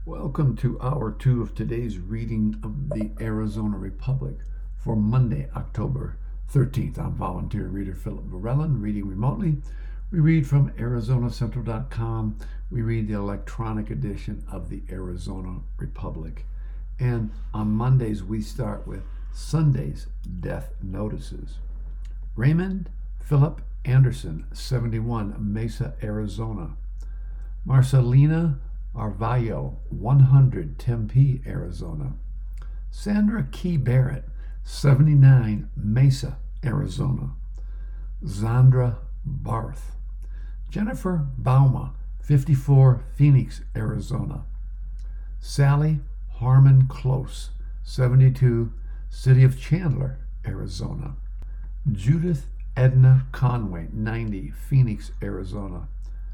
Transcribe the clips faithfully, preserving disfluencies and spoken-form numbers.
Welcome to hour two of today's reading of the Arizona Republic for Monday, October thirteenth. I'm volunteer reader Philip Varellin, reading remotely. We read from Arizona Central dot com. We read the electronic edition of the Arizona Republic. And on Mondays, we start with Sunday's death notices. Raymond Philip Anderson, seventy-one, Mesa, Arizona. Marcelina Arvallo, one hundred, Tempe, Arizona. Sandra Key Barrett, seventy-nine, Mesa, Arizona. Zandra Barth. Jennifer Bauma, fifty-four, Phoenix, Arizona. Sally Harmon Close, seventy-two, City of Chandler, Arizona. Judith Edna Conway, ninety, Phoenix, Arizona.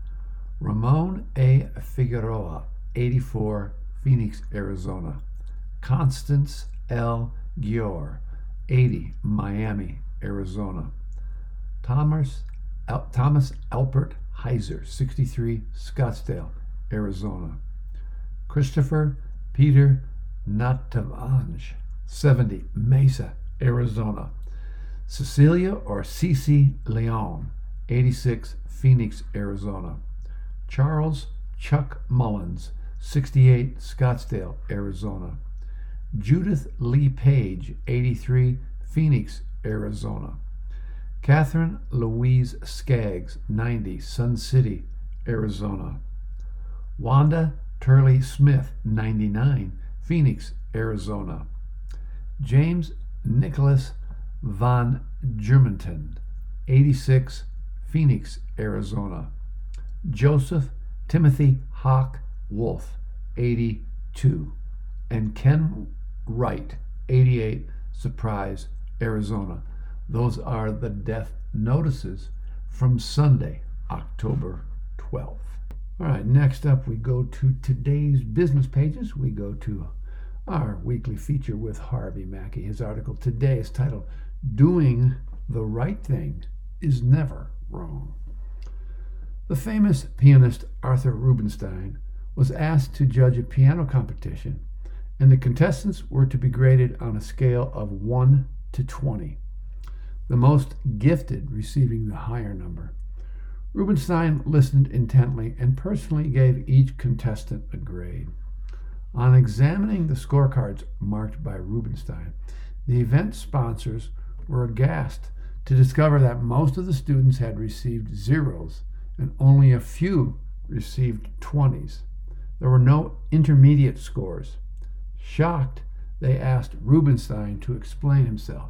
Ramon A. Figueroa, eighty-four, Phoenix, Arizona. Constance L. Gior, eighty, Miami, Arizona. Thomas, Al- Thomas Alpert Heiser, sixty-three, Scottsdale, Arizona. Christopher Peter Natavange, seventy, Mesa, Arizona. Cecilia or Cece Leon, eighty-six, Phoenix, Arizona. Charles Chuck Mullins, sixty-eight, Scottsdale, Arizona. Judith Lee Page, eighty-three, Phoenix, Arizona. Catherine Louise Skaggs, ninety, Sun City, Arizona. Wanda Turley Smith, ninety-nine, Phoenix, Arizona. James Nicholas Von Germanton, eighty-six, Phoenix, Arizona. Joseph Timothy Hawk Wolf, eighty-two, and Ken Wright, eighty-eight, Surprise, Arizona. Those are the death notices from Sunday, October twelfth. All right, next up we go to today's business pages. We go to our weekly feature with Harvey Mackey. His article today is titled, Doing the Right Thing is Never Wrong. The famous pianist Arthur Rubinstein was asked to judge a piano competition, and the contestants were to be graded on a scale of one to twenty, the most gifted receiving the higher number. Rubinstein listened intently and personally gave each contestant a grade. On examining the scorecards marked by Rubinstein, the event sponsors were aghast to discover that most of the students had received zeros and only a few received twenties. There were no intermediate scores. Shocked, they asked Rubinstein to explain himself.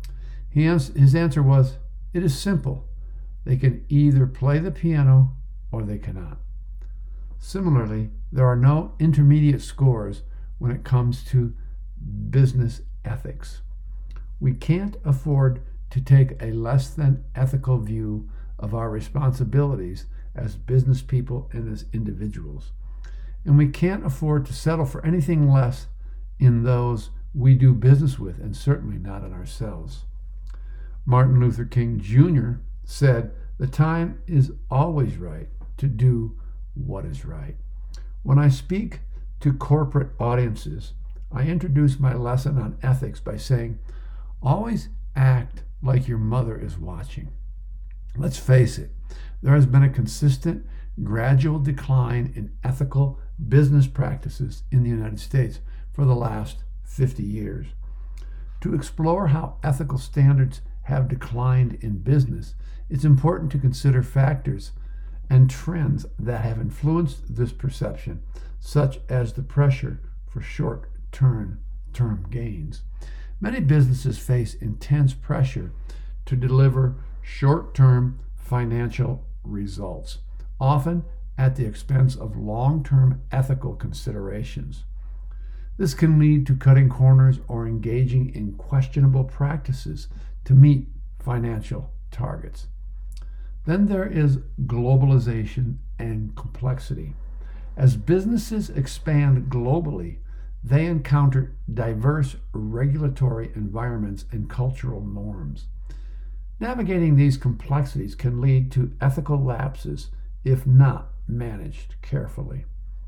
He ans- his answer was, "It is simple. They can either play the piano or they cannot." Similarly, there are no intermediate scores when it comes to business ethics. We can't afford to take a less than ethical view of our responsibilities as business people and as individuals. And we can't afford to settle for anything less in those we do business with, and certainly not in ourselves. Martin Luther King Junior said, "The time is always right to do what is right." When I speak to corporate audiences, I introduce my lesson on ethics by saying, always act like your mother is watching. Let's face it, there has been a consistent, gradual decline in ethical business practices in the United States for the last fifty years. To explore how ethical standards have declined in business, it's important to consider factors and trends that have influenced this perception, such as the pressure for short-term term gains. Many businesses face intense pressure to deliver short-term financial results, often at the expense of long-term ethical considerations. This can lead to cutting corners or engaging in questionable practices to meet financial targets. Then there is globalization and complexity. As businesses expand globally, they encounter diverse regulatory environments and cultural norms. Navigating these complexities can lead to ethical lapses if not managed carefully.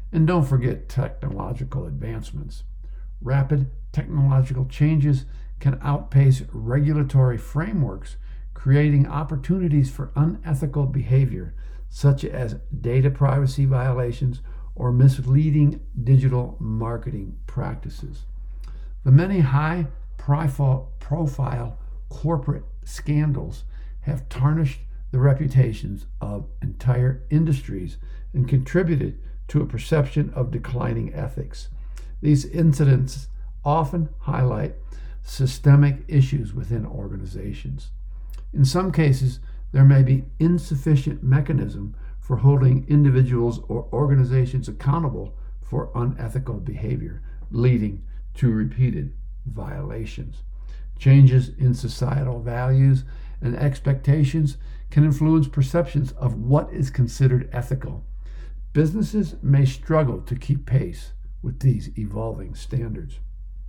And don't forget technological advancements. Rapid technological changes can outpace regulatory frameworks, creating opportunities for unethical behavior, such as data privacy violations or misleading digital marketing practices. The many high profile corporate scandals have tarnished the reputations of entire industries and contributed to a perception of declining ethics. These incidents often highlight systemic issues within organizations. In some cases, there may be insufficient mechanism for holding individuals or organizations accountable for unethical behavior, leading to repeated violations. Changes in societal values and expectations can influence perceptions of what is considered ethical. Businesses may struggle to keep pace with these evolving standards.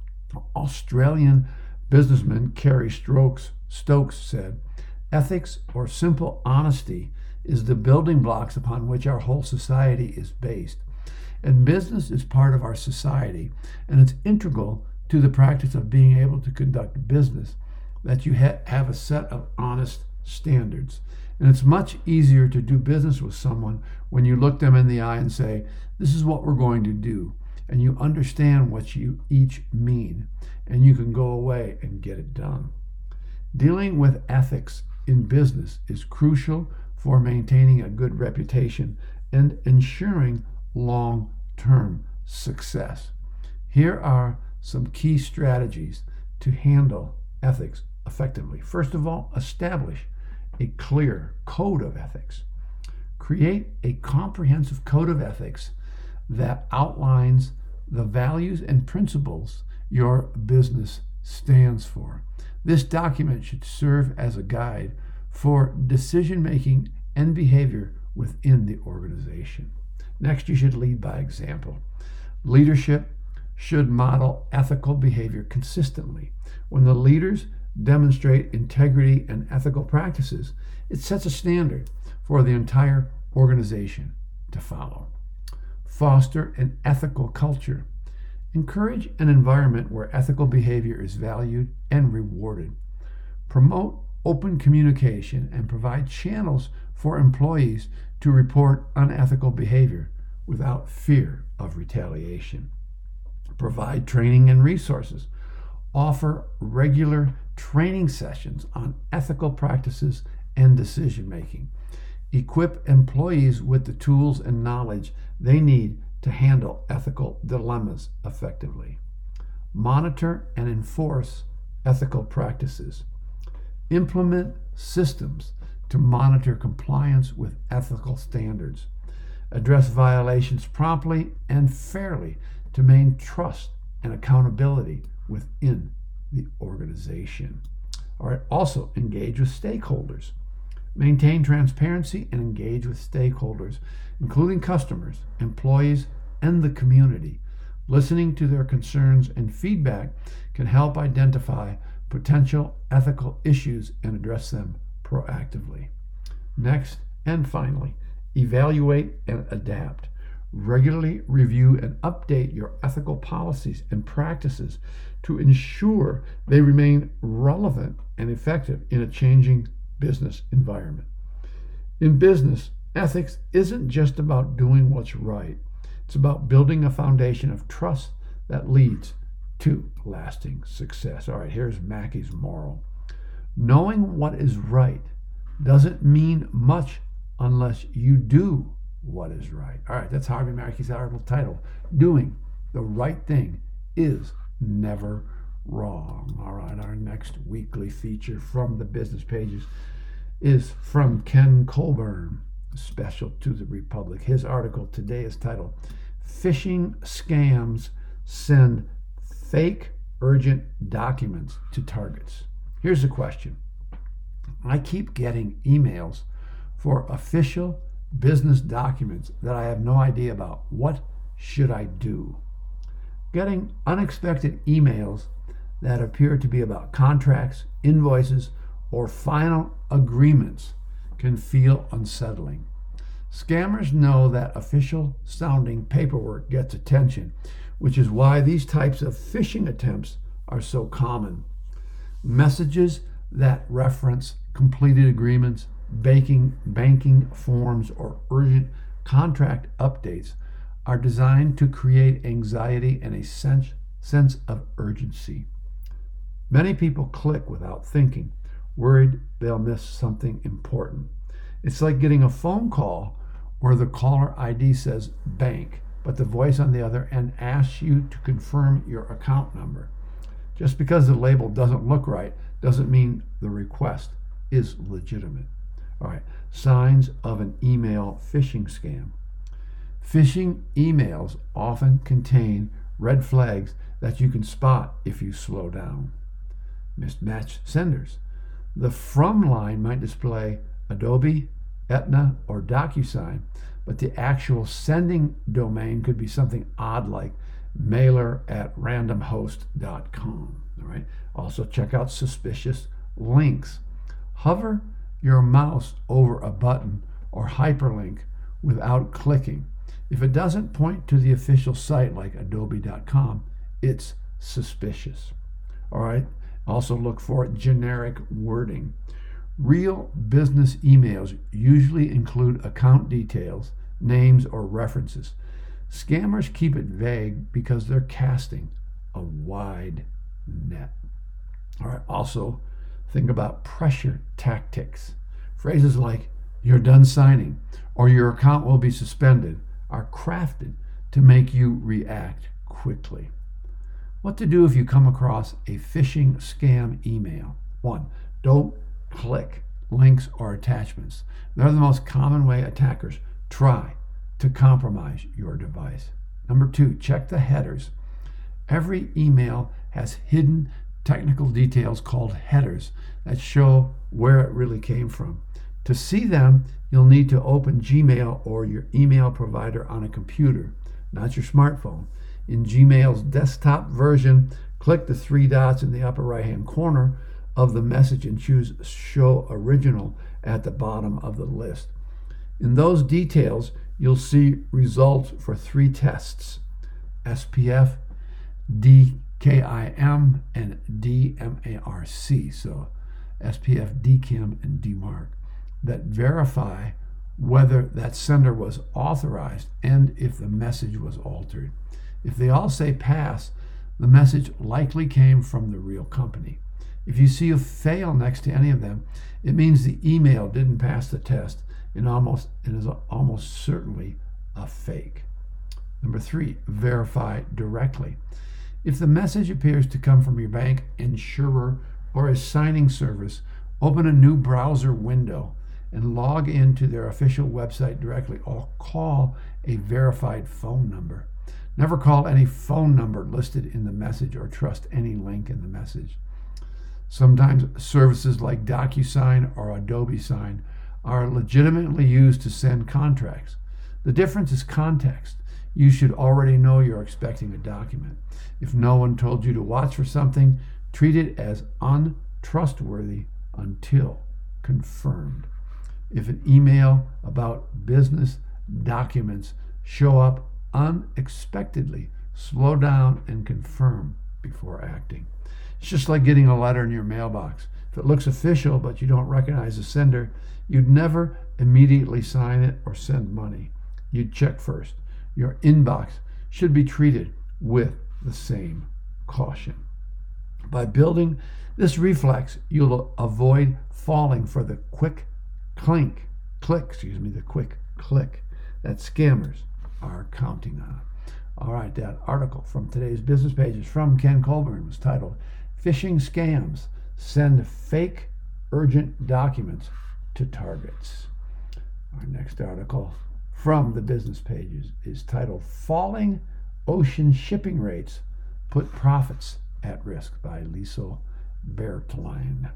Australian businessman Kerry Stokes, Stokes said, "Ethics, or simple honesty, is the building blocks upon which our whole society is based. And business is part of our society, and it's integral to the practice of being able to conduct business that you ha- have a set of honest standards. And it's much easier to do business with someone when you look them in the eye and say, this is what we're going to do, and you understand what you each mean, and you can go away and get it done." Dealing with ethics in business is crucial for maintaining a good reputation and ensuring long-term success. Here are some key strategies to handle ethics effectively. First of all, establish a clear code of ethics. Create a comprehensive code of ethics that outlines the values and principles your business stands for. This document should serve as a guide for decision-making and behavior within the organization. Next, you should lead by example. Leadership should model ethical behavior consistently. When the leaders demonstrate integrity and ethical practices, it sets a standard for the entire organization to follow. Foster an ethical culture. Encourage an environment where ethical behavior is valued and rewarded. Promote open communication and provide channels for employees to report unethical behavior without fear of retaliation. Provide training and resources. Offer regular training sessions on ethical practices and decision making. Equip employees with the tools and knowledge they need to handle ethical dilemmas effectively. Monitor and enforce ethical practices. Implement systems to monitor compliance with ethical standards. Address violations promptly and fairly to maintain trust and accountability within the organization. All right, also engage with stakeholders. Maintain transparency and engage with stakeholders, including customers, employees, and the community. Listening to their concerns and feedback can help identify potential ethical issues and address them proactively. Next, and finally, evaluate and adapt. Regularly review and update your ethical policies and practices to ensure they remain relevant and effective in a changing business environment. In business, ethics isn't just about doing what's right. It's about building a foundation of trust that leads to lasting success. All right, here's Mackey's moral. Knowing what is right doesn't mean much unless you do what is right. All right, that's Harvey Mackey's article title, Doing the Right Thing is Never Wrong. All right, our next weekly feature from the business pages is from Ken Colburn, special to the Republic. His article today is titled, Phishing Scams Send Fake Urgent Documents to Targets. Here's the question. I keep getting emails for official business documents that I have no idea about. What should I do? Getting unexpected emails that appear to be about contracts, invoices, or final agreements can feel unsettling. Scammers know that official sounding paperwork gets attention, which is why these types of phishing attempts are so common. Messages that reference completed agreements, banking, banking forms, or urgent contract updates are designed to create anxiety and a sense, sense of urgency. Many people click without thinking, worried they'll miss something important. It's like getting a phone call where the caller I D says bank, but the voice on the other end asks you to confirm your account number. Just because the label doesn't look right doesn't mean the request is legitimate. All right, signs of an email phishing scam. Phishing emails often contain red flags that you can spot if you slow down. Mismatched senders. The from line might display Adobe, Aetna, or DocuSign, but the actual sending domain could be something odd like mailer at randomhost dot com. All right. Also check out suspicious links. Hover your mouse over a button or hyperlink without clicking. If it doesn't point to the official site like adobe dot com, it's suspicious. All right. Also look for generic wording. Real business emails usually include account details, names, or references. Scammers keep it vague because they're casting a wide net. All right, also think about pressure tactics. Phrases like, you're done signing, or your account will be suspended, are crafted to make you react quickly. What to do if you come across a phishing scam email? One, don't click links or attachments. They're the most common way attackers try to compromise your device. Number two, check the headers. Every email has hidden technical details called headers that show where it really came from. To see them, you'll need to open Gmail or your email provider on a computer, not your smartphone. In Gmail's desktop version, click the three dots in the upper right-hand corner of the message and choose Show Original at the bottom of the list. In those details, you'll see results for three tests: S P F, D K I M, and D M A R C. So S P F, D K I M, and D MARC that verify whether that sender was authorized and if the message was altered. If they all say pass, the message likely came from the real company. If you see a fail next to any of them, it means the email didn't pass the test and almost it is almost certainly a fake. Number three, verify directly. If the message appears to come from your bank, insurer, or a signing service, open a new browser window and log into their official website directly, or call a verified phone number. Never call any phone number listed in the message or trust any link in the message. Sometimes services like DocuSign or Adobe Sign are legitimately used to send contracts. The difference is context. You should already know you're expecting a document. If no one told you to watch for something, treat it as untrustworthy until confirmed. If an email about business documents show up unexpectedly, slow down and confirm before acting. It's just like getting a letter in your mailbox. If it looks official but you don't recognize the sender, you'd never immediately sign it or send money. You'd check first. Your inbox should be treated with the same caution. By building this reflex, you'll avoid falling for the quick clink, click, excuse me, the quick click that scammers are counting on. All right, that article from today's Business Pages from Ken Colburn was titled Phishing Scams Send Fake Urgent Documents to Targets. Our next article from the Business Pages is titled Falling Ocean Shipping Rates Put Profits at Risk by Liesl Bertlein.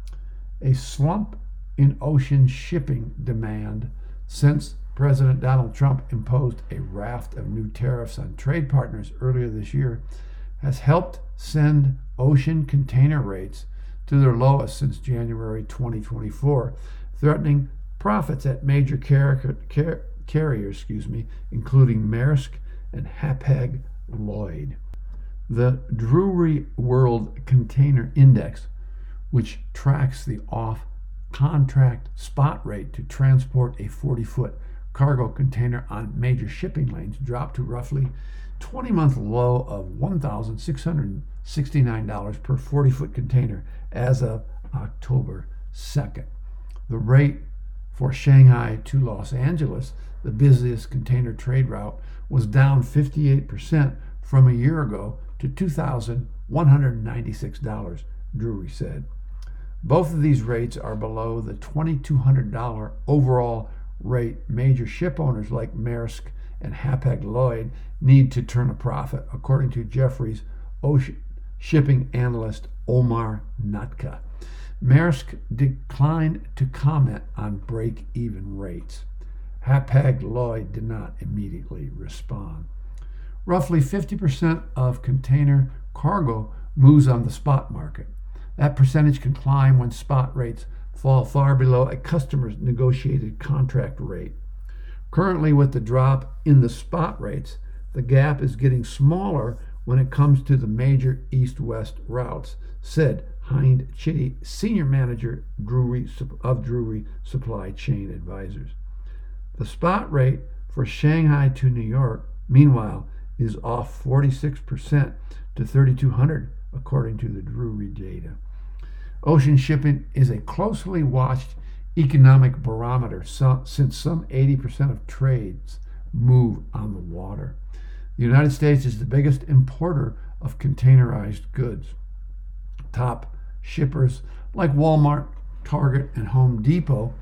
A slump in ocean shipping demand since President Donald Trump imposed a raft of new tariffs on trade partners earlier this year has helped send ocean container rates to their lowest since January twenty twenty-four, threatening profits at major car- car- carriers, excuse me, including Maersk and Hapag-Lloyd. The Drewry World Container Index, which tracks the off-contract spot rate to transport a forty-foot cargo container on major shipping lanes, dropped to roughly twenty-month low of one thousand six hundred sixty-nine dollars per forty-foot container as of October second. The rate for Shanghai to Los Angeles, the busiest container trade route, was down fifty-eight percent from a year ago to two thousand one hundred ninety-six dollars, Drewry said. Both of these rates are below the two thousand two hundred dollars overall rate major ship owners like Maersk and Hapag-Lloyd need to turn a profit, according to Jefferies ocean shipping analyst Omar Natka. Maersk declined to comment on break-even rates. Hapag-Lloyd did not immediately respond. Roughly fifty percent of container cargo moves on the spot market. That percentage can climb when spot rates fall far below a customer's negotiated contract rate. Currently, with the drop in the spot rates, the gap is getting smaller when it comes to the major east-west routes, said Hind Chitty, senior manager Drewry, of Drewry Supply Chain Advisors. The spot rate for Shanghai to New York, meanwhile, is off forty-six percent to thirty-two hundred, according to the Drewry data. Ocean shipping is a closely watched economic barometer, so, since some eighty percent of trades move on the water. The United States is the biggest importer of containerized goods. Top shippers like Walmart, Target, and Home Depot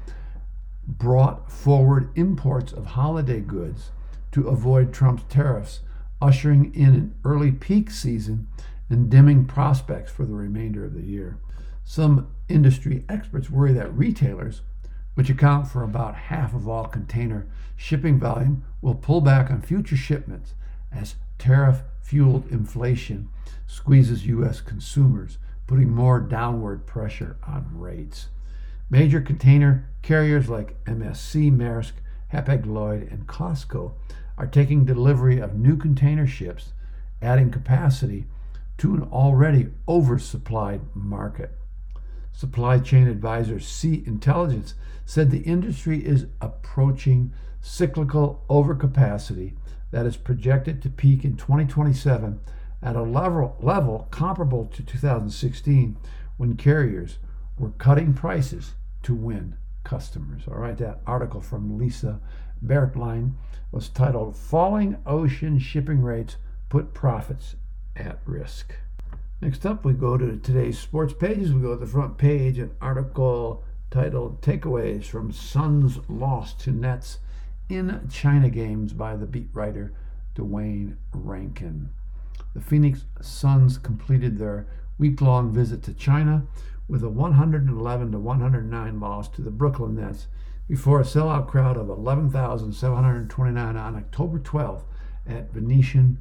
brought forward imports of holiday goods to avoid Trump's tariffs, ushering in an early peak season and dimming prospects for the remainder of the year. Some industry experts worry that retailers, which account for about half of all container shipping volume, will pull back on future shipments as tariff-fueled inflation squeezes U S consumers, putting more downward pressure on rates. Major container carriers like M S C, Maersk, Hapag-Lloyd, and Costco are taking delivery of new container ships, adding capacity to an already oversupplied market. Supply Chain Advisor Sea Intelligence said the industry is approaching cyclical overcapacity that is projected to peak in twenty twenty-seven at a level, level comparable to two thousand sixteen, when carriers were cutting prices to win customers. All right, that article from Lisa Bertlein was titled "Falling Ocean Shipping Rates Put Profits at Risk." Next up, we go to today's sports pages. We go to the front page, an article titled "Takeaways from Suns Loss to Nets in China Games" by the beat writer Dwayne Rankin. The Phoenix Suns completed their week-long visit to China with a one hundred eleven to one hundred nine loss to the Brooklyn Nets before a sellout crowd of eleven thousand seven hundred twenty-nine on October twelfth at Venetian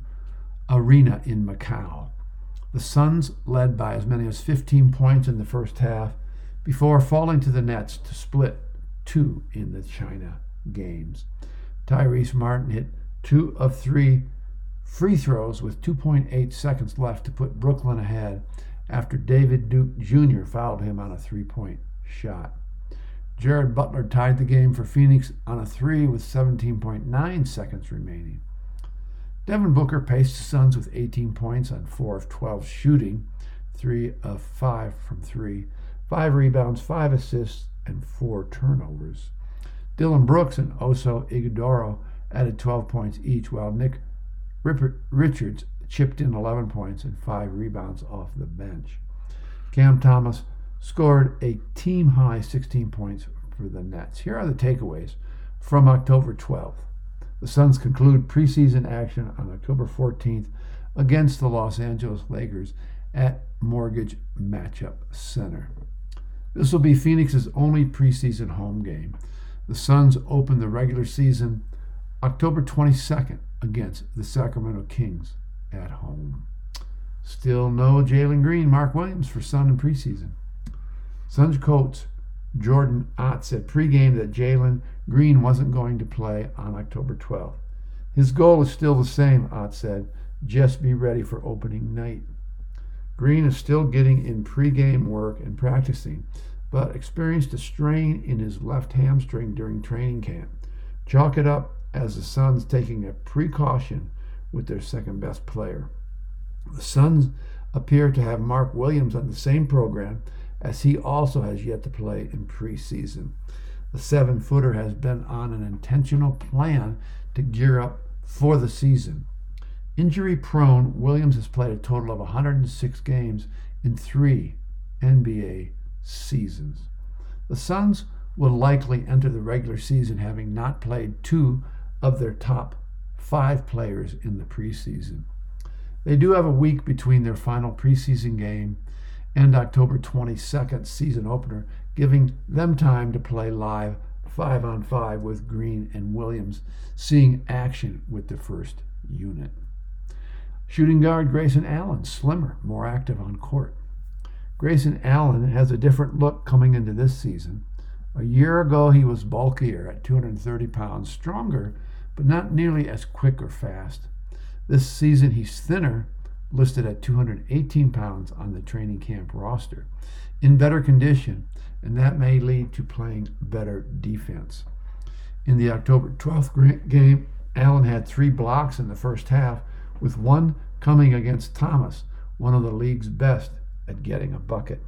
Arena in Macau. The Suns led by as many as fifteen points in the first half before falling to the Nets to split two in the China games. Tyrese Martin hit two of three free throws with two point eight seconds left to put Brooklyn ahead after David Duke Junior fouled him on a three-point shot. Jared Butler tied the game for Phoenix on a three with seventeen point nine seconds remaining. Devin Booker paced the Suns with eighteen points on four of twelve shooting, three of five from three, five rebounds, five assists, and four turnovers. Dylan Brooks and Oso Ighodaro added twelve points each, while Nick Richards chipped in eleven points and five rebounds off the bench. Cam Thomas scored a team-high sixteen points for the Nets. Here are the takeaways from October twelfth. The Suns conclude preseason action on October fourteenth against the Los Angeles Lakers at Mortgage Matchup Center. This will be Phoenix's only preseason home game. The Suns open the regular season October twenty-second against the Sacramento Kings at home. Still no Jalen Green, Mark Williams for Sun in preseason. Suns coach Jordan Ott said pregame that Jalen Green wasn't going to play on October twelfth. His goal is still the same, Ott said. Just be ready for opening night. Green is still getting in pregame work and practicing, but experienced a strain in his left hamstring during training camp. Chalk it up as the Suns taking a precaution with their second best player. The Suns appear to have Mark Williams on the same program, as he also has yet to play in preseason. The seven-footer has been on an intentional plan to gear up for the season. Injury-prone, Williams has played a total of one hundred six games in three N B A seasons. The Suns will likely enter the regular season having not played two of their top five players in the preseason. They do have a week between their final preseason game and October twenty-second season opener, giving them time to play live five on five with Green and Williams, seeing action with the first unit. Shooting guard Grayson Allen, slimmer, more active on court. Grayson Allen has a different look coming into this season. A year ago, he was bulkier at two hundred thirty pounds, stronger, but not nearly as quick or fast. This season, he's thinner, listed at two hundred eighteen pounds on the training camp roster, in better condition, and that may lead to playing better defense. In the October twelfth game, Allen had three blocks in the first half, with one coming against Thomas, one of the league's best at getting a bucket.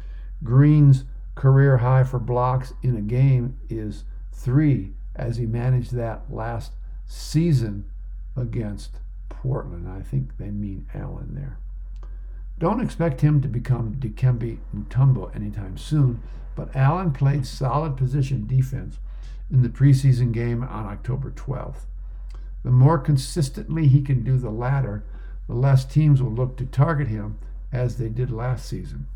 Green's career high for blocks in a game is three, as he managed that last season against Portland. I think they mean Allen there. Don't expect him to become Dikembe Mutombo anytime soon, but Allen played solid position defense in the preseason game on October twelfth. The more consistently he can do the latter, the less teams will look to target him, as they did last season.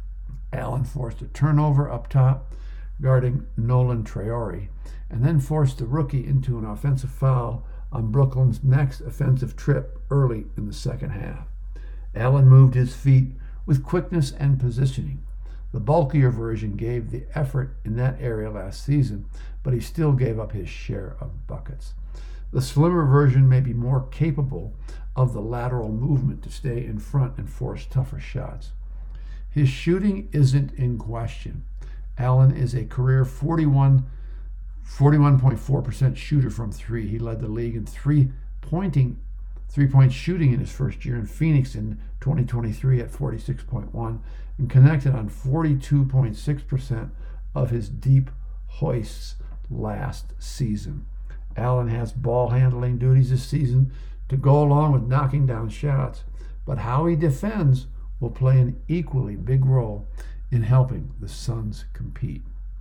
Allen forced a turnover up top, guarding Nolan Traore, and then forced the rookie into an offensive foul on Brooklyn's next offensive trip early in the second half. Allen moved his feet with quickness and positioning. The bulkier version gave the effort in that area last season, but he still gave up his share of buckets. The slimmer version may be more capable of the lateral movement to stay in front and force tougher shots. His shooting isn't in question. Allen is a career forty-one, forty-one point four percent shooter from three. He led the league in three-pointing, three-point shooting in his first year in Phoenix in twenty twenty-three at forty-six point one, and connected on forty-two point six percent of his deep hoists last season. Allen has ball handling duties this season to go along with knocking down shots, but how he defends will play an equally big role in helping the Suns compete.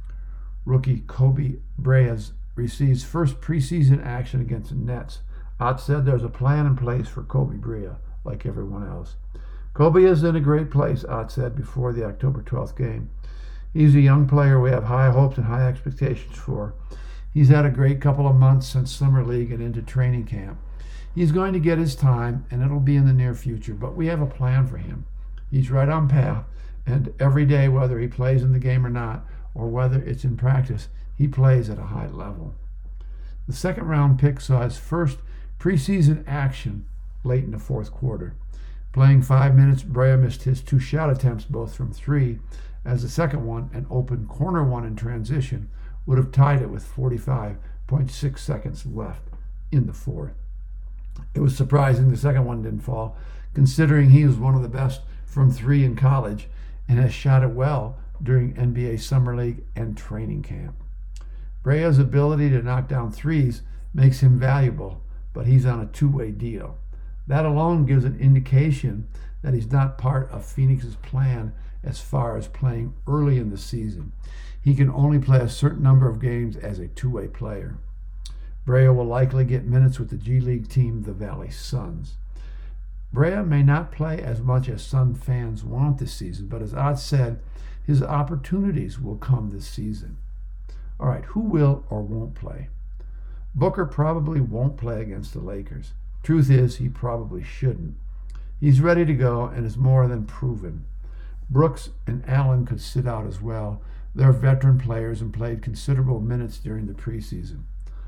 Rookie Kobe Bryant receives first preseason action against the Nets. Ott said there's a plan in place for Kobe Bryant, like everyone else. Kobe is in a great place, Ott said before the October twelfth game. He's a young player we have high hopes and high expectations for. He's had a great couple of months since Summer League and into training camp. He's going to get his time, and it'll be in the near future, but we have a plan for him. He's right on path, and every day, whether he plays in the game or not, or whether it's in practice, he plays at a high level. The second round pick saw his first preseason action late in the fourth quarter. Playing five minutes, Brea missed his two shot attempts, both from three, as the second one, an open corner one in transition, would have tied it with forty-five point six seconds left in the fourth. It was surprising the second one didn't fall, considering he was one of the best from three in college and has shot it well during N B A Summer League and training camp. Brea's ability to knock down threes makes him valuable, but he's on a two-way deal. That alone gives an indication that he's not part of Phoenix's plan as far as playing early in the season. He can only play a certain number of games as a two-way player. Brea will likely get minutes with the G League team, the Valley Suns. Brea may not play as much as Sun fans want this season, but as Ott said, his opportunities will come this season. All right, who will or won't play? Booker probably won't play against the Lakers. Truth is, he probably shouldn't. He's ready to go and is more than proven. Brooks and Allen could sit out as well, They're veteran players and played considerable minutes during the preseason.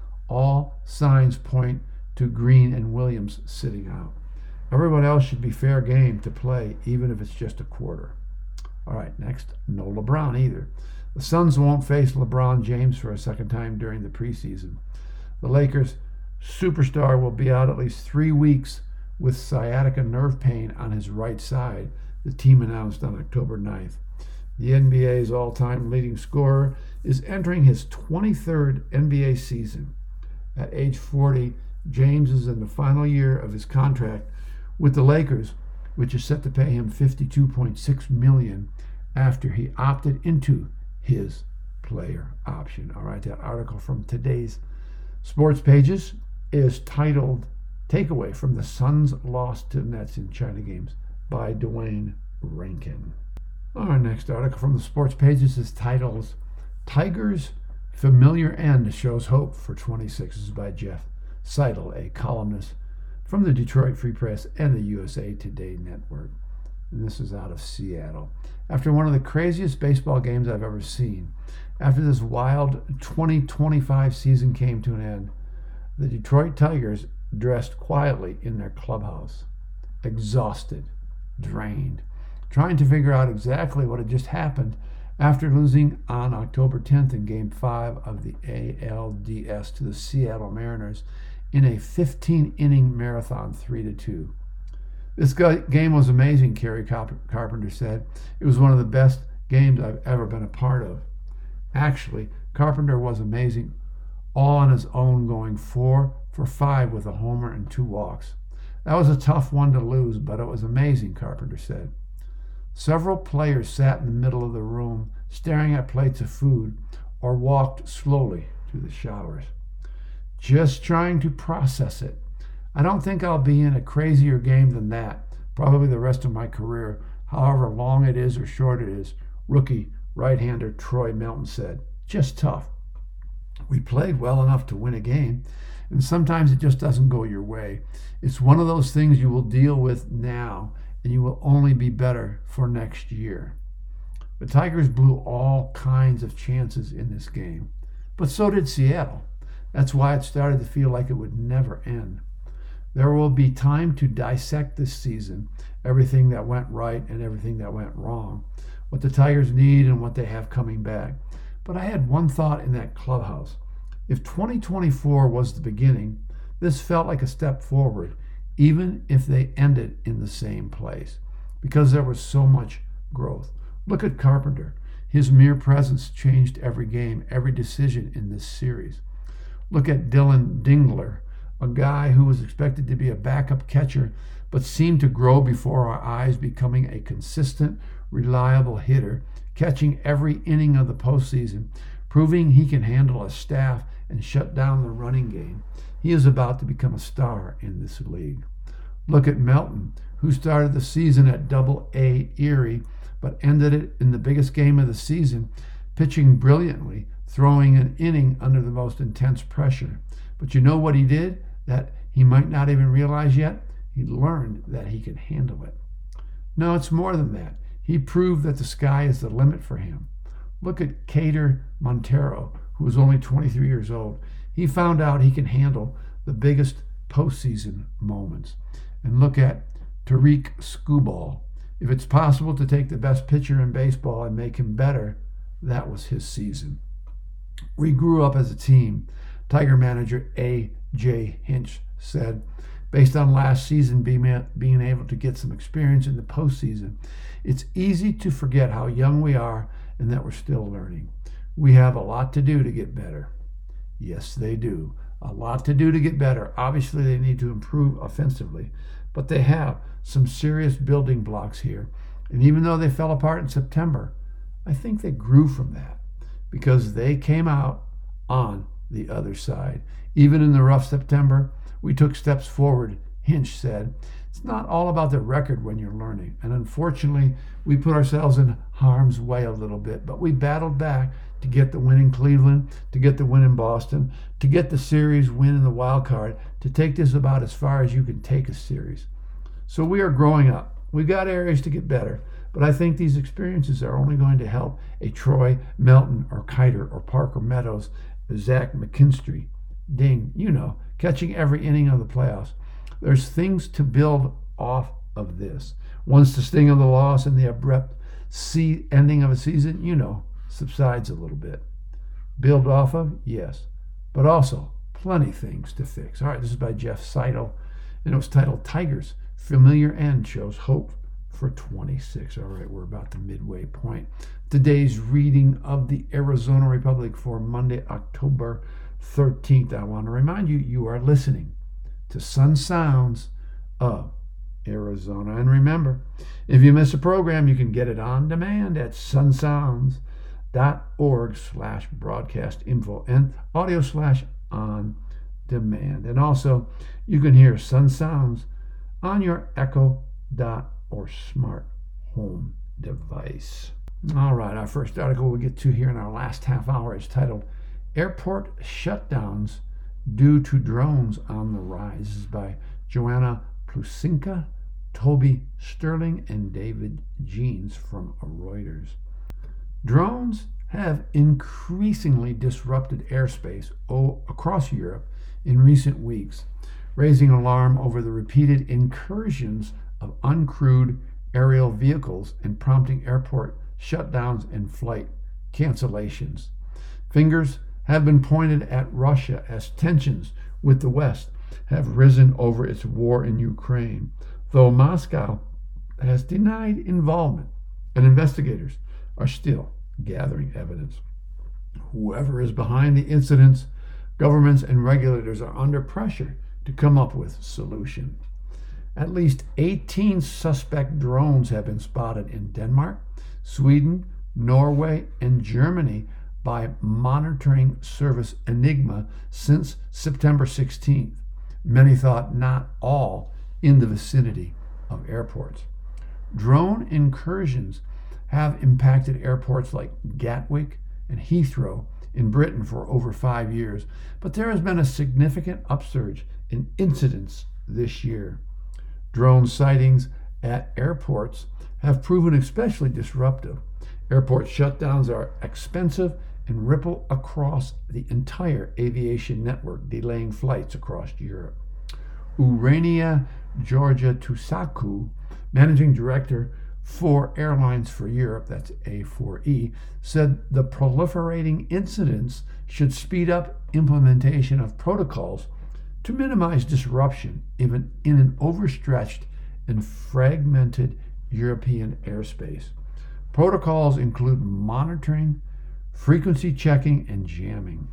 All signs point to Green and Williams sitting out. Everyone else should be fair game to play, even if it's just a quarter. All right, next, no LeBron either. The Suns won't face LeBron James for a second time during the preseason. The Lakers' superstar will be out at least three weeks with sciatica nerve pain on his right side, the team announced on October ninth. The N B A's all-time leading scorer is entering his twenty-third N B A season. At age forty, James is in the final year of his contract with the Lakers, which is set to pay him fifty-two point six million dollars after he opted into his player option. All right, that article from today's sports pages is titled Takeaway from the Suns' Loss to Nets in China Games by Dwayne Rankin. Our next article from the sports pages is titled Tigers' Familiar End Shows Hope for twenty-six. This is by Jeff Seidel, a columnist from the Detroit Free Press and the U S A Today Network. And this is out of Seattle. After one of the craziest baseball games I've ever seen, after this wild twenty twenty-five season came to an end, the Detroit Tigers dressed quietly in their clubhouse, exhausted, drained, trying to figure out exactly what had just happened after losing on October tenth in Game five of the A L D S to the Seattle Mariners in a fifteen-inning marathon three to two. This game was amazing, Kerry Carpenter said. It was one of the best games I've ever been a part of. Actually, Carpenter was amazing all on his own, going four for five with a homer and two walks. That was a tough one to lose, but it was amazing, Carpenter said. Several players sat in the middle of the room staring at plates of food or walked slowly to the showers, just trying to process it. I don't think I'll be in a crazier game than that, probably the rest of my career, however long it is or short it is, rookie right-hander Troy Melton said. Just tough. We played well enough to win a game, and sometimes it just doesn't go your way. It's one of those things you will deal with now, and you will only be better for next year. The Tigers blew all kinds of chances in this game, but so did Seattle. That's why it started to feel like it would never end. There will be time to dissect this season, everything that went right and everything that went wrong, what the Tigers need and what they have coming back. But I had one thought in that clubhouse. If twenty twenty-four was the beginning, this felt like a step forward, even if they ended in the same place, because there was so much growth. Look at Carpenter. His mere presence changed every game, every decision in this series. Look at Dylan Dingler, a guy who was expected to be a backup catcher, but seemed to grow before our eyes, becoming a consistent, reliable hitter, catching every inning of the postseason, proving he can handle a staff and shut down the running game. He is about to become a star in this league. Look at Melton, who started the season at Double A Erie, but ended it in the biggest game of the season, pitching brilliantly, throwing an inning under the most intense pressure. But you know what he did that he might not even realize yet? He learned that he can handle it. No, it's more than that. He proved that the sky is the limit for him. Look at Cater Montero, who was only twenty-three years old. He found out he can handle the biggest postseason moments. And look at Tariq Skubal. If it's possible to take the best pitcher in baseball and make him better, that was his season. We grew up as a team, Tiger manager A J Hinch said, based on last season being, being able to get some experience in the postseason. It's easy to forget how young we are and that we're still learning. We have a lot to do to get better. Yes, they do. A lot to do to get better. Obviously, they need to improve offensively, but they have some serious building blocks here. And even though they fell apart in September, I think they grew from that because they came out on the other side. Even in the rough September, we took steps forward, Hinch said. It's not all about the record when you're learning. And unfortunately, we put ourselves in harm's way a little bit, but we battled back to get the win in Cleveland, to get the win in Boston, to get the series win in the wild card, to take this about as far as you can take a series. So we are growing up. We've got areas to get better, But I think these experiences are only going to help a Troy, Melton, or Kiter, or Parker Meadows, Zach McKinstry, Ding, you know, catching every inning of the playoffs. There's things to build off of this. Once the sting of the loss and the abrupt see ending of a season, you know, subsides a little bit. Build off of, yes, but also plenty things to fix. All right, this is by Jeff Seidel, and it was titled Tigers, Familiar End Shows Hope for twenty-six. All right, we're about the midway point. Today's reading of the Arizona Republic for Monday, October thirteenth. I want to remind you, you are listening to Sun Sounds of Arizona. And remember, if you miss a program, you can get it on demand at sunsounds dot org slash broadcast info and audio slash on demand. And also, you can hear Sun Sounds on your Echo Dot or smart home device. All right, our first article we'll get to here in our last half hour is titled Airport Shutdowns Due to Drones on the Rise. This is by Joanna Plusinka, Toby Sterling, and David Jeans from Reuters. Drones have increasingly disrupted airspace across Europe in recent weeks, raising alarm over the repeated incursions of uncrewed aerial vehicles and prompting airport shutdowns and flight cancellations. Fingers have been pointed at Russia as tensions with the West have risen over its war in Ukraine, though Moscow has denied involvement, and investigators are still gathering evidence. Whoever is behind the incidents, governments and regulators are under pressure to come up with a solution. At least eighteen suspect drones have been spotted in Denmark, Sweden, Norway, and Germany by monitoring service Enigma since September sixteenth. Many thought not all in the vicinity of airports. Drone incursions have impacted airports like Gatwick and Heathrow in Britain for over five years, but there has been a significant upsurge in incidents this year. Drone sightings at airports have proven especially disruptive. Airport shutdowns are expensive and ripple across the entire aviation network, delaying flights across Europe. Urania Georgia Tusaku, managing director for Airlines for Europe, that's A four E, said the proliferating incidents should speed up implementation of protocols to minimize disruption even in an overstretched and fragmented European airspace. Protocols include monitoring, frequency checking, and jamming.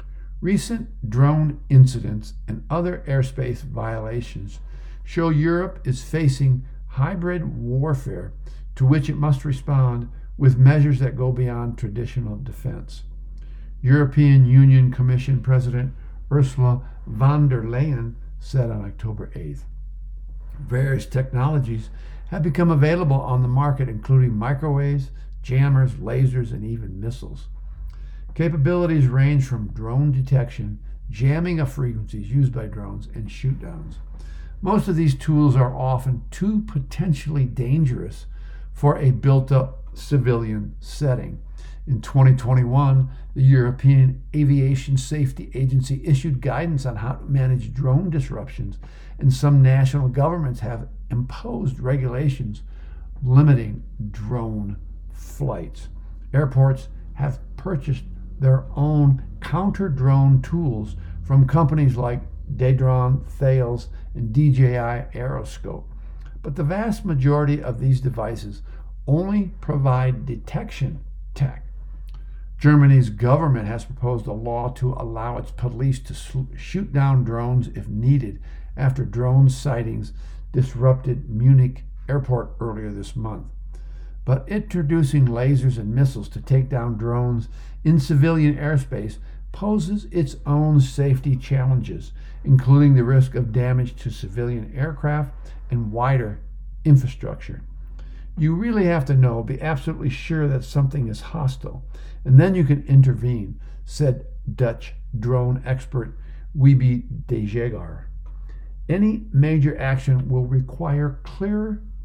Recent drone incidents and other airspace violations show Europe is facing hybrid warfare to which it must respond with measures that go beyond traditional defense. European Union Commission President Ursula von der Leyen said on October eighth. Various technologies have become available on the market, including microwaves, jammers, lasers, and even missiles. Capabilities range from drone detection, jamming of frequencies used by drones, and shootdowns. Most of these tools are often too potentially dangerous for a built-up civilian setting. In twenty twenty-one, the European Aviation Safety Agency issued guidance on how to manage drone disruptions, and some national governments have imposed regulations limiting drone flights. Airports have purchased their own counter-drone tools from companies like Dedrone, Thales, and D J I Aeroscope. But the vast majority of these devices only provide detection tech. Germany's government has proposed a law to allow its police to sl- shoot down drones if needed after drone sightings disrupted Munich airport earlier this month. But introducing lasers and missiles to take down drones in civilian airspace poses its own safety challenges, including the risk of damage to civilian aircraft and wider infrastructure. You really have to know, be absolutely sure that something is hostile, and then you can intervene, said Dutch drone expert Wiebe de Jager. Any major action will require clear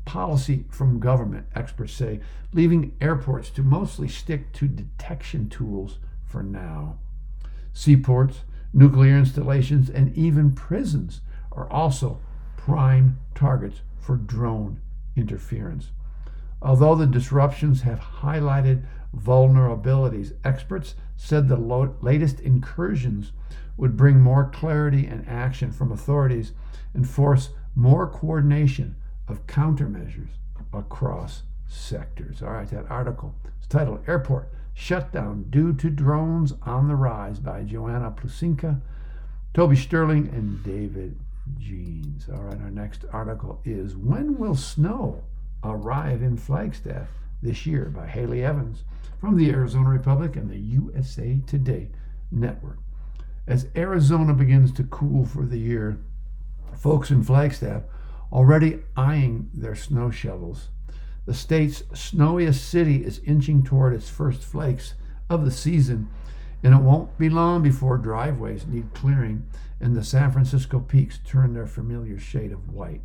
policy from government, experts say, leaving airports to mostly stick to detection tools for now. Seaports, nuclear installations, and even prisons are also prime targets for drone interference. Although the disruptions have highlighted vulnerabilities, experts said the lo- latest incursions would bring more clarity and action from authorities and force more coordination of countermeasures across sectors. All right, that article is titled Airport Shutdown Due to Drones on the Rise by Joanna Plusinka, Toby Sterling, and David Jeans. All right, our next article is When Will Snow Arrive in Flagstaff This Year by Haley Evans from the Arizona Republic and the U S A Today Network. As Arizona begins to cool for the year, folks in Flagstaff already eyeing their snow shovels. The state's snowiest city is inching toward its first flakes of the season, and it won't be long before driveways need clearing and the San Francisco peaks turn their familiar shade of white.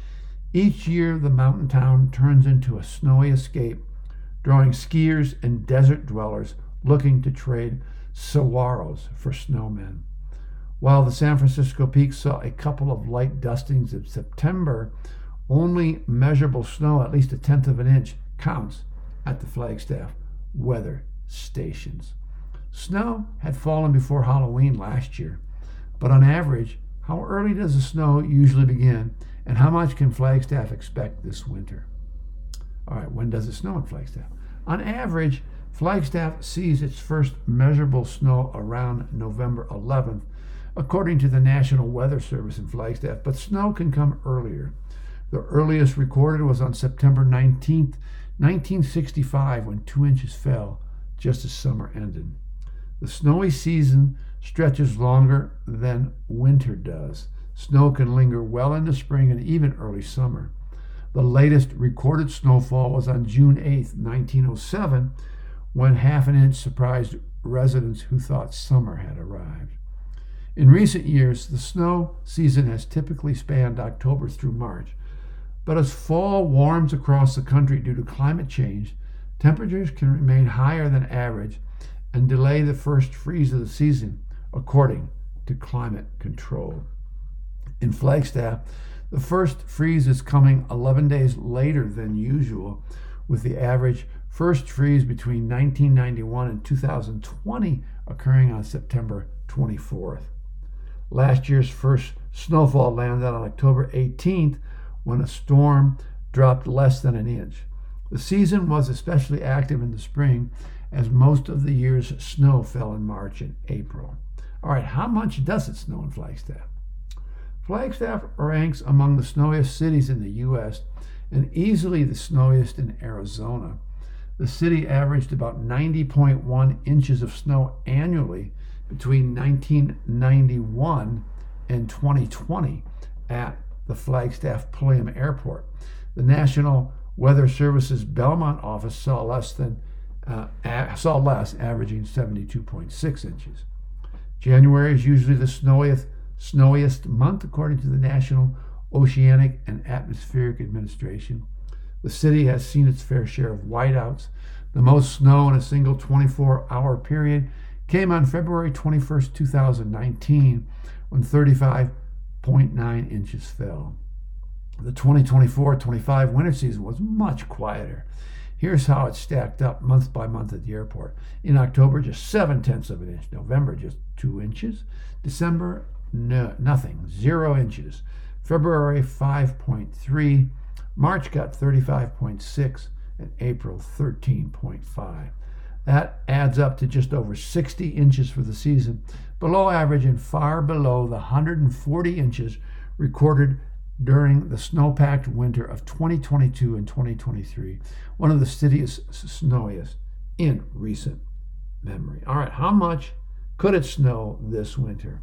Each year, the mountain town turns into a snowy escape, drawing skiers and desert dwellers looking to trade saguaros for snowmen. While the San Francisco peaks saw a couple of light dustings in September, only measurable snow, at least a tenth of an inch, counts at the Flagstaff weather stations. Snow had fallen before Halloween last year, but on average, how early does the snow usually begin, and how much can Flagstaff expect this winter? All right, when does it snow in Flagstaff? On average, Flagstaff sees its first measurable snow around November eleventh, according to the National Weather Service in Flagstaff, but snow can come earlier. The earliest recorded was on September nineteenth, nineteen sixty-five, when two inches fell just as summer ended. The snowy season stretches longer than winter does. Snow can linger well into spring and even early summer. The latest recorded snowfall was on June eighth, nineteen oh seven, when half an inch surprised residents who thought summer had arrived. In recent years, the snow season has typically spanned October through March, but as fall warms across the country due to climate change, temperatures can remain higher than average and delay the first freeze of the season, according to Climate Control. In Flagstaff, the first freeze is coming eleven days later than usual, with the average first freeze between nineteen ninety-one and two thousand twenty occurring on September twenty-fourth. Last year's first snowfall landed on October eighteenth, when a storm dropped less than an inch. The season was especially active in the spring, as most of the year's snow fell in March and April. All right, how much does it snow in Flagstaff? Flagstaff ranks among the snowiest cities in the U S and easily the snowiest in Arizona. The city averaged about ninety point one inches of snow annually between nineteen ninety-one and twenty twenty at the Flagstaff Pulliam Airport. The National Weather Service's Belmont office saw less than uh, a- saw less, averaging seventy-two point six inches. January is usually the snowiest snowiest month, according to the National Oceanic and Atmospheric Administration. The city has seen its fair share of whiteouts. The most snow in a single twenty-four hour period came on February twenty-first, two thousand nineteen, when thirty-five point nine inches fell. The twenty twenty-four twenty-five winter season was much quieter. Here's how it stacked up month by month at the airport. In October, just seven tenths of an inch. November, just two inches. December, no, nothing, zero inches. February, five point three. March got thirty-five point six, and April, thirteen point five. That adds up to just over sixty inches for the season, below average and far below the one hundred forty inches recorded during the snow-packed winter of twenty twenty-two and twenty twenty-three, one of the city's snowiest in recent memory. All right, how much could it snow this winter?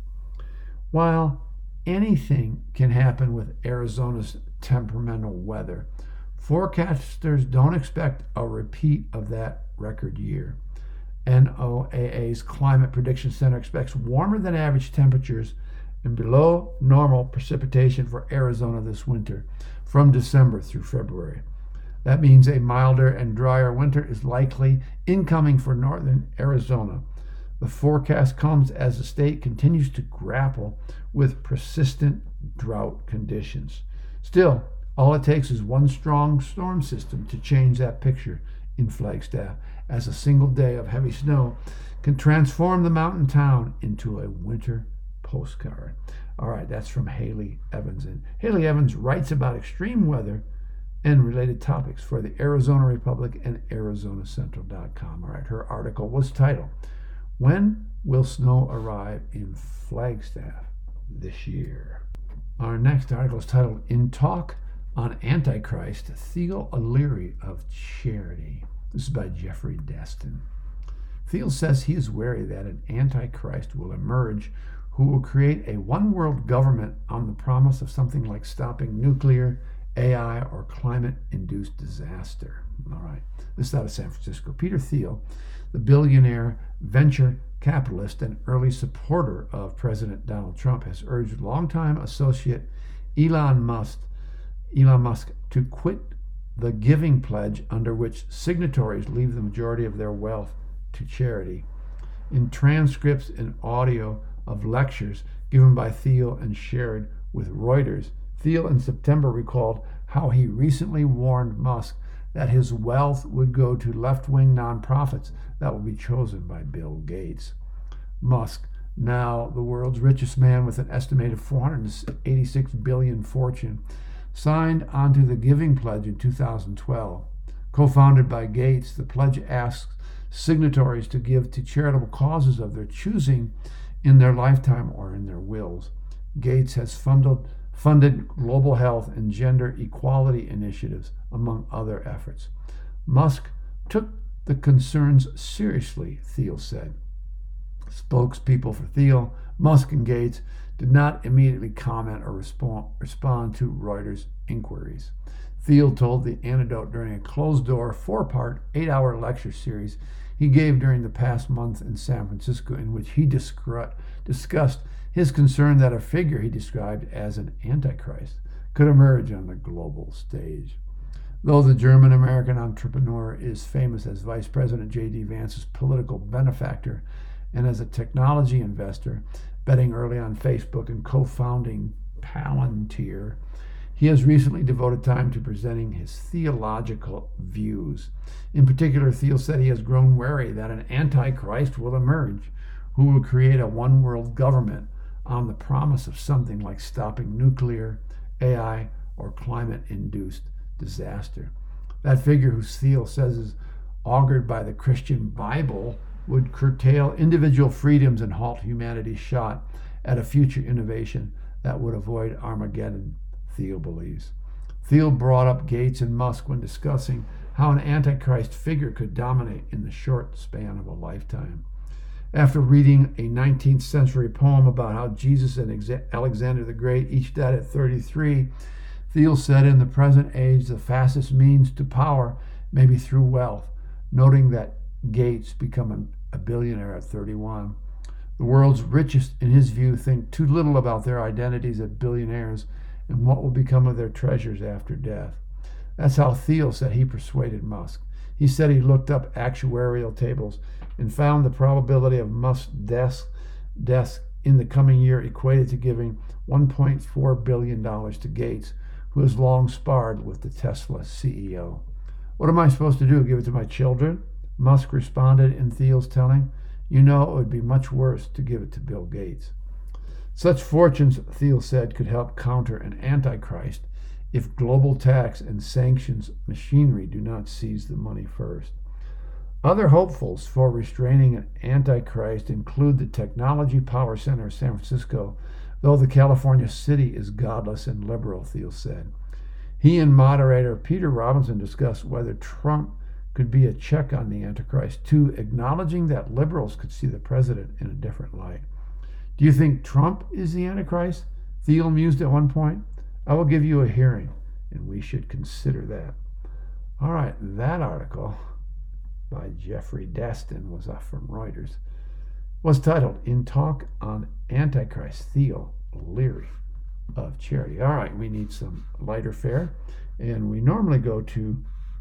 While anything can happen with Arizona's temperamental weather, forecasters don't expect a repeat of that record year. N O A A's Climate Prediction Center expects warmer than average temperatures and below normal precipitation for Arizona this winter from December through February. That means a milder and drier winter is likely incoming for northern Arizona. The forecast comes as the state continues to grapple with persistent drought conditions. Still, all it takes is one strong storm system to change that picture in Flagstaff, as a single day of heavy snow can transform the mountain town into a winter postcard. All right, that's from Haley Evans. And Haley Evans writes about extreme weather and related topics for the Arizona Republic and Arizona Central dot com. All right, her article was titled, "When Will Snow Arrive in Flagstaff This Year?" Our next article is titled, "In Talk on Antichrist, Thiel O'Leary of Charity." This is by Jeffrey Destin. Thiel says he is wary that an Antichrist will emerge who will create a one-world government on the promise of something like stopping nuclear, A I, or climate-induced disaster. All right, this is out of San Francisco. Peter Thiel, the billionaire venture capitalist and early supporter of President Donald Trump, has urged longtime associate Elon Musk, Elon Musk to quit the giving pledge under which signatories leave the majority of their wealth to charity. In transcripts and audio of lectures given by Thiel and shared with Reuters, Thiel in September recalled how he recently warned Musk that his wealth would go to left-wing nonprofits that will be chosen by Bill Gates. Musk, now the world's richest man with an estimated four hundred eighty-six billion dollars fortune, signed onto the Giving Pledge in two thousand twelve. Co-founded by Gates, the pledge asks signatories to give to charitable causes of their choosing in their lifetime or in their wills. Gates has funded, funded global health and gender equality initiatives, among other efforts. Musk took the concerns seriously, Thiel said. Spokespeople for Thiel, Musk, and Gates did not immediately comment or respond, respond to Reuters' inquiries. Thiel told The Antidote during a closed-door, four-part, eight-hour lecture series he gave during the past month in San Francisco, in which he discru- discussed his concern that a figure he described as an antichrist could emerge on the global stage. Though the German-American entrepreneur is famous as Vice President J D Vance's political benefactor and as a technology investor, betting early on Facebook and co-founding Palantir, he has recently devoted time to presenting his theological views. In particular, Thiel said he has grown wary that an antichrist will emerge who will create a one-world government on the promise of something like stopping nuclear, A I, or climate-induced disaster. That figure, who Thiel says is augured by the Christian Bible, would curtail individual freedoms and halt humanity's shot at a future innovation that would avoid Armageddon, Thiel believes. Thiel brought up Gates and Musk when discussing how an antichrist figure could dominate in the short span of a lifetime. After reading a nineteenth century poem about how Jesus and Alexander the Great each died at thirty-three, Thiel said in the present age the fastest means to power may be through wealth, noting that Gates became a billionaire at thirty-one. The world's richest, in his view, think too little about their identities as billionaires and what will become of their treasures after death. That's how Thiel said he persuaded Musk. He said he looked up actuarial tables and found the probability of Musk's death, death in the coming year equated to giving one point four billion dollars to Gates, who has long sparred with the Tesla C E O. What am I supposed to do, give it to my children? Musk responded in Thiel's telling. You know, it would be much worse to give it to Bill Gates. Such fortunes, Thiel said, could help counter an antichrist if global tax and sanctions machinery do not seize the money first. Other hopefuls for restraining an antichrist include the Technology Power Center of San Francisco, though the California city is godless and liberal, Thiel said. He and moderator Peter Robinson discussed whether Trump could be a check on the Antichrist, too, acknowledging that liberals could see the president in a different light. Do you think Trump is the Antichrist? Thiel mused at one point. I will give you a hearing, and we should consider that. All right, that article by Jeffrey Destin was off from Reuters, was titled, In Talk on Antichrist, Thiel leery of charity. All right, we need some lighter fare, and we normally go to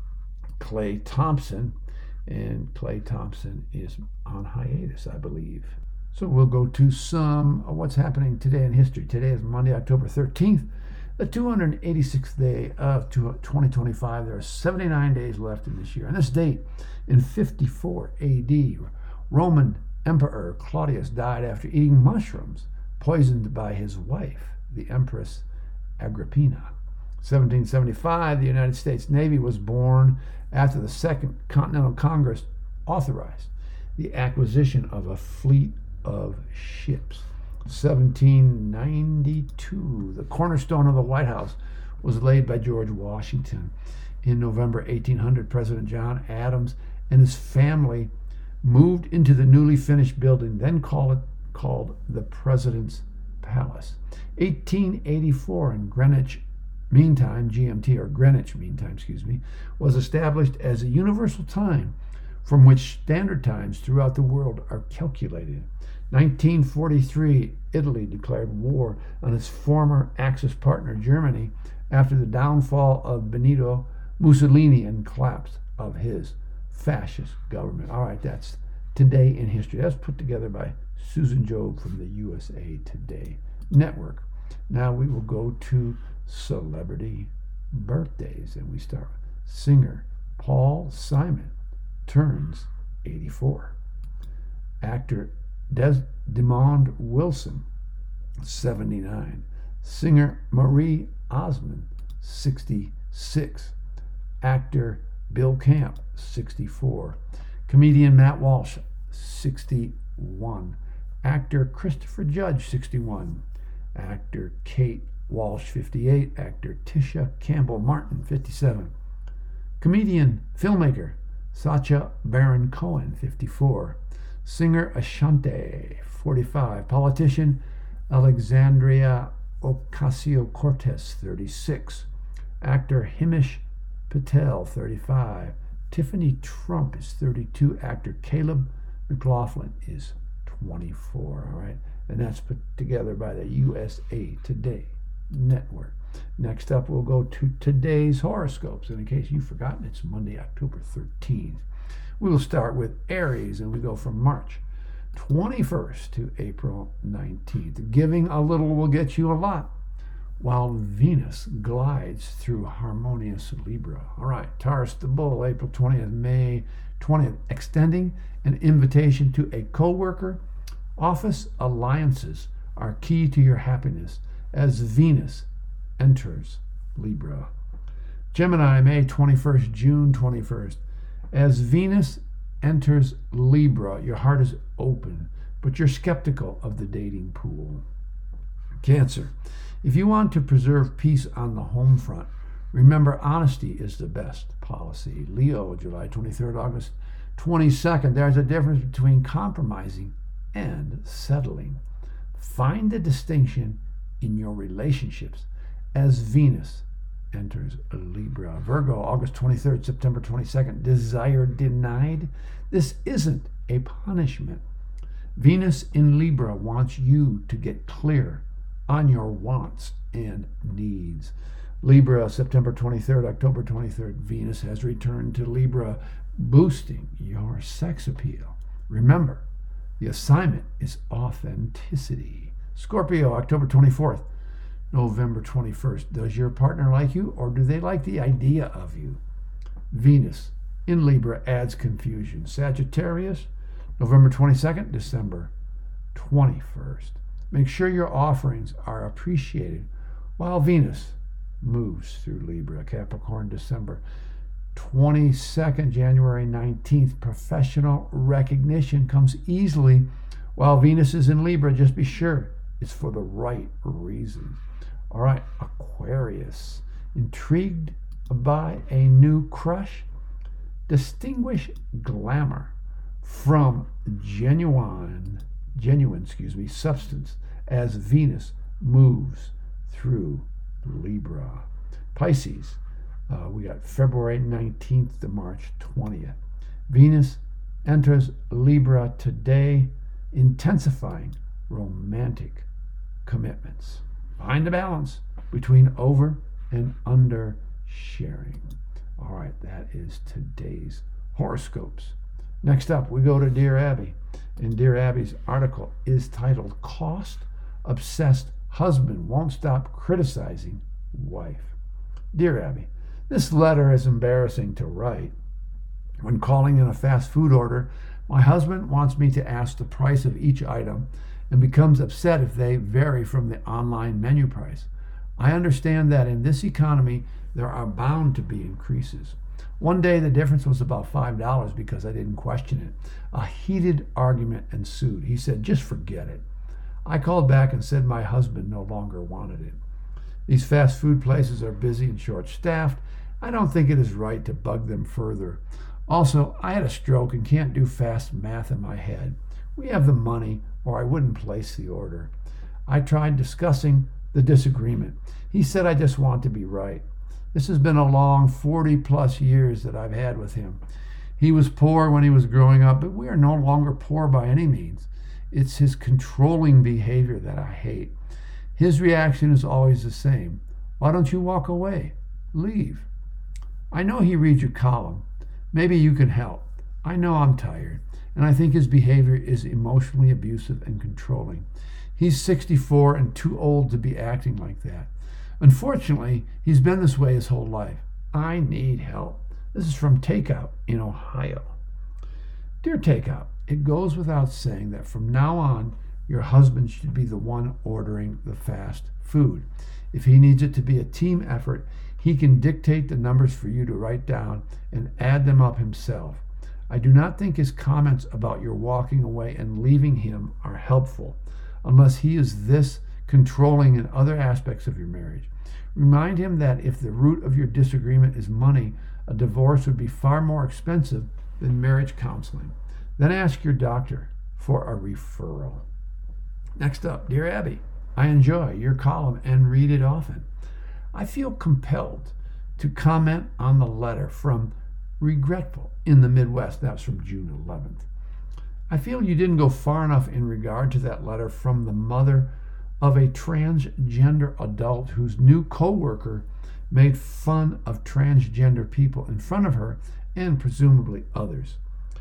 Clay Thompson, and Clay Thompson is on hiatus, I believe. So we'll go to some of what's happening today in history. Today is Monday, October thirteenth, the two hundred eighty-sixth day of twenty twenty-five. There are seventy-nine days left in this year. On this date, in fifty-four A D, Roman Emperor Claudius died after eating mushrooms poisoned by his wife, the Empress Agrippina. seventeen seventy-five, the United States Navy was born after the Second Continental Congress authorized the acquisition of a fleet of ships. seventeen ninety-two, the cornerstone of the White House was laid by George Washington. In November eighteen hundred, President John Adams and his family moved into the newly finished building, then called it called the President's Palace. eighteen eighty-four, in Greenwich Mean Time, G M T, or Greenwich Mean Time, excuse me, was established as a universal time from which standard times throughout the world are calculated. nineteen forty-three, Italy declared war on its former Axis partner Germany after the downfall of Benito Mussolini and collapse of his fascist government. All right, that's Today in History. That's put together by Susan Job from the U S A Today Network. Now we will go to celebrity birthdays, and we start with singer Paul Simon turns eighty-four. Actor Des- Demond Wilson, seventy-nine. Singer Marie Osmond, sixty-six. Actor Bill Camp, sixty-four. Comedian Matt Walsh, sixty-one. Actor Christopher Judge, sixty-one. Actor Kate Walsh, fifty-eight. Actor Tisha Campbell Martin, fifty-seven. Comedian, filmmaker Sacha Baron Cohen, fifty-four. Singer Ashanti, forty-five. Politician Alexandria Ocasio-Cortez, thirty-six. Actor Himesh Patel, thirty-five. Tiffany Trump is thirty-two. Actor Caleb McLaughlin is twenty-four. All right, and that's put together by the U S A Today Network. Next up, we'll go to today's horoscopes. And in case you've forgotten, it's Monday, October thirteenth. We will start with Aries, and we go from March twenty-first to April nineteenth. Giving a little will get you a lot, while Venus glides through harmonious Libra. All right, Taurus the Bull, April twentieth, May twentieth, extending an invitation to a co-worker. Office alliances are key to your happiness as Venus enters Libra. Gemini, May twenty-first, June twenty-first. As Venus enters Libra, your heart is open, but you're skeptical of the dating pool. Cancer, if you want to preserve peace on the home front, remember honesty is the best policy. Leo, July twenty-third, August twenty-second. There's a difference between compromising and settling. Find the distinction in your relationships as Venus enters Libra. Virgo, August twenty-third, September twenty-second. Desire denied? This isn't a punishment. Venus in Libra wants you to get clear on your wants and needs. Libra, September twenty-third, October twenty-third. Venus has returned to Libra, boosting your sex appeal. Remember, the assignment is authenticity. Scorpio, October twenty-fourth, November twenty-first. Does your partner like you, or do they like the idea of you? Venus in Libra adds confusion. Sagittarius, November twenty-second, December twenty-first. Make sure your offerings are appreciated while Venus moves through Libra. Capricorn, December twenty-second, January nineteenth. Professional recognition comes easily while Venus is in Libra. Just be sure it's for the right reasons. All right, Aquarius. Intrigued by a new crush? Distinguish glamour from genuine, genuine, excuse me, substance as Venus moves through Libra. Pisces, uh, we got February nineteenth to March twentieth. Venus enters Libra today, intensifying romantic commitments. Find a balance between over and under sharing. All right, that is today's horoscopes. Next up, we go to Dear Abby. And Dear Abby's article is titled, Cost Obsessed Husband Won't Stop Criticizing Wife. Dear Abby, this letter is embarrassing to write. When calling in a fast food order, my husband wants me to ask the price of each item and becomes upset if they vary from the online menu price. I understand that in this economy, there are bound to be increases. One day the difference was about five dollars because I didn't question it. A heated argument ensued. He said, just forget it. I called back and said my husband no longer wanted it. These fast food places are busy and short-staffed. I don't think it is right to bug them further. Also, I had a stroke and can't do fast math in my head. We have the money, or I wouldn't place the order. I tried discussing the disagreement. He said I just want to be right. This has been a long forty plus years that I've had with him. He was poor when he was growing up, but we are no longer poor by any means. It's his controlling behavior that I hate. His reaction is always the same. Why don't you walk away? Leave. I know he reads your column. Maybe you can help. I know I'm tired, and I think his behavior is emotionally abusive and controlling. He's sixty-four and too old to be acting like that. Unfortunately, he's been this way his whole life. I need help. This is from Takeout in Ohio. Dear Takeout, it goes without saying that from now on, your husband should be the one ordering the fast food. If he needs it to be a team effort, he can dictate the numbers for you to write down and add them up himself. I do not think his comments about your walking away and leaving him are helpful, unless he is this controlling in other aspects of your marriage. Remind him that if the root of your disagreement is money, a divorce would be far more expensive than marriage counseling. Then ask your doctor for a referral. Next up, Dear Abby, I enjoy your column and read it often. I feel compelled to comment on the letter from Regretful in the Midwest. That was from June eleventh. I feel you didn't go far enough in regard to that letter from the mother of a transgender adult whose new co-worker made fun of transgender people in front of her and presumably others.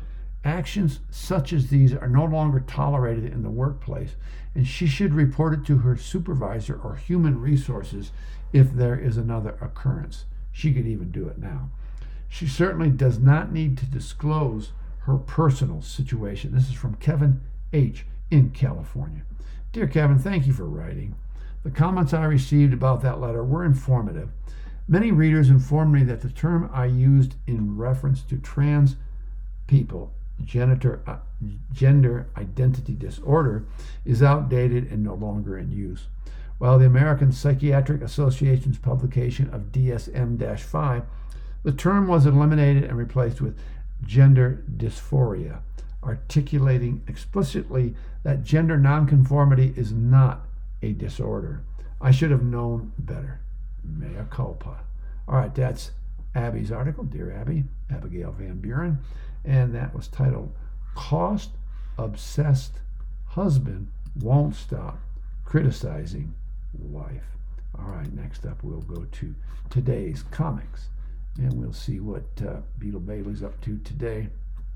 Actions such as these are no longer tolerated in the workplace, and she should report it to her supervisor or human resources if there is another occurrence. She could even do it now. She certainly does not need to disclose her personal situation. This is from Kevin H. in California. Dear Kevin, thank you for writing. The comments I received about that letter were informative. Many readers informed me that the term I used in reference to trans people, genitor, uh, gender identity disorder, is outdated and no longer in use. While the American Psychiatric Association's publication of D S M five, the term was eliminated and replaced with gender dysphoria, articulating explicitly that gender nonconformity is not a disorder. I should have known better. Mea culpa. All right, that's Abby's article, Dear Abby, Abigail Van Buren, and that was titled, Cost Obsessed Husband Won't Stop Criticizing Wife. All right, next up we'll go to today's comics, and we'll see what uh, Beetle Bailey's up to today.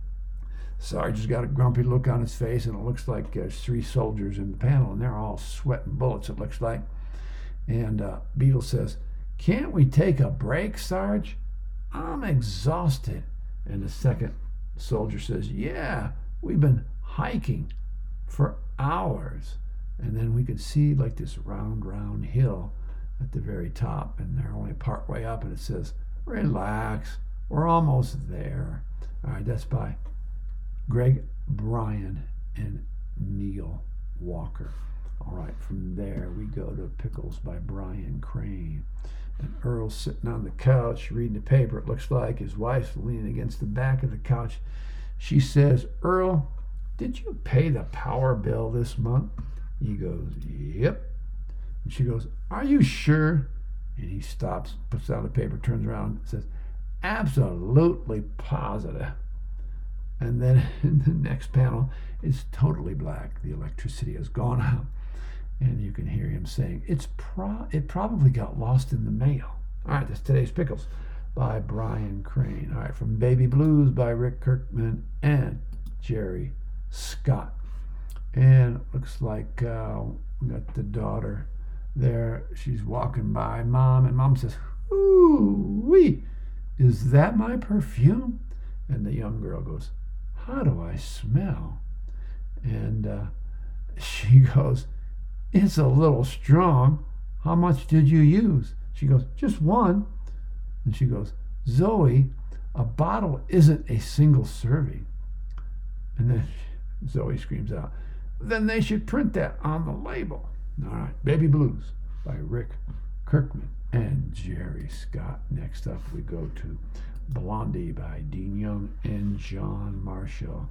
Sarge has got a grumpy look on his face, and it looks like there's three soldiers in the panel, and they're all sweating bullets, it looks like. And uh, Beetle says, can't we take a break, Sarge? I'm exhausted. And the second soldier says, yeah, we've been hiking for hours. And then we could see like this round, round hill at the very top, and they're only part way up, and it says, relax, we're almost there. All right, that's by Greg Bryan and Neil Walker. All right, from there we go to Pickles by Brian Crane. And Earl's sitting on the couch reading the paper. It looks like his wife's leaning against the back of the couch. She says, Earl, did you pay the power bill this month? He goes, yep. And she goes, are you sure? And he stops, puts down the paper, turns around, and says, absolutely positive. And then in the next panel, it's totally black. The electricity has gone out. And you can hear him saying, it's pro- it probably got lost in the mail. All right, that's Today's Pickles by Brian Crane. All right, from Baby Blues by Rick Kirkman and Jerry Scott. And looks like uh, we got the daughter there. She's walking by Mom, and Mom says, ooh, wee, is that my perfume? And the young girl goes, how do I smell? And uh, she goes, it's a little strong. How much did you use? She goes, just one. And she goes, Zoe, a bottle isn't a single serving. And then Zoe screams out, then they should print that on the label. All right, Baby Blues by Rick Kirkman and Jerry Scott. Next up, we go to Blondie by Dean Young and John Marshall.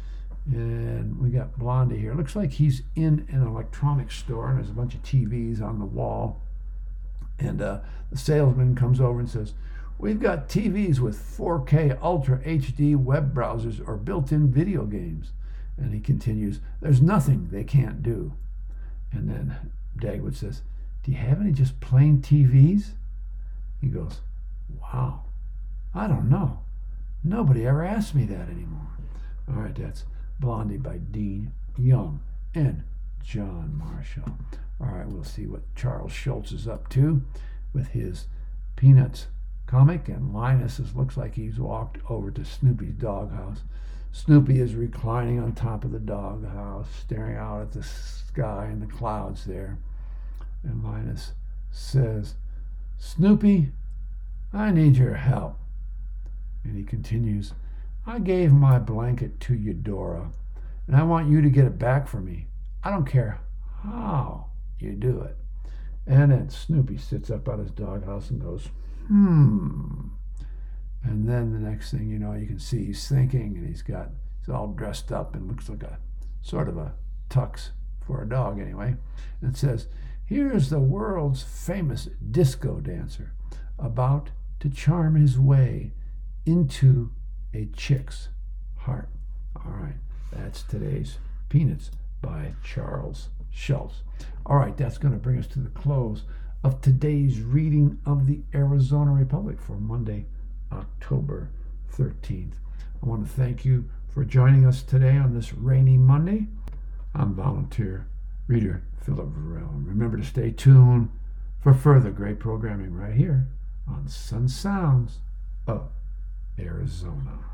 And we got Blondie here. Looks like he's in an electronics store, and there's a bunch of T Vs on the wall. And uh, the salesman comes over and says, we've got T Vs with four K Ultra H D web browsers or built-in video games. And he continues, there's nothing they can't do. And then Dagwood says, do you have any just plain T Vs? He goes, wow, I don't know. Nobody ever asks me that anymore. All right, that's Blondie by Dean Young and John Marshall. All right, we'll see what Charles Schulz is up to with his Peanuts comic. And Linus is, looks like he's walked over to Snoopy's doghouse. Snoopy is reclining on top of the doghouse, staring out at the sky and the clouds there. And Linus says, Snoopy, I need your help. And he continues, I gave my blanket to Eudora, and I want you to get it back for me. I don't care how you do it. And then Snoopy sits up out his doghouse and goes, hmm. And then the next thing you know, you can see he's thinking, and he's got, he's all dressed up and looks like a sort of a tux for a dog anyway. And it says, here's the world's famous disco dancer about to charm his way into a chick's heart. All right, that's today's Peanuts by Charles Schulz. All right, that's going to bring us to the close of today's reading of the Arizona Republic for Monday, October thirteenth. I want to thank you for joining us today on this rainy Monday. I'm volunteer reader Philip Varell. Remember to stay tuned for further great programming right here on Sun Sounds of Arizona.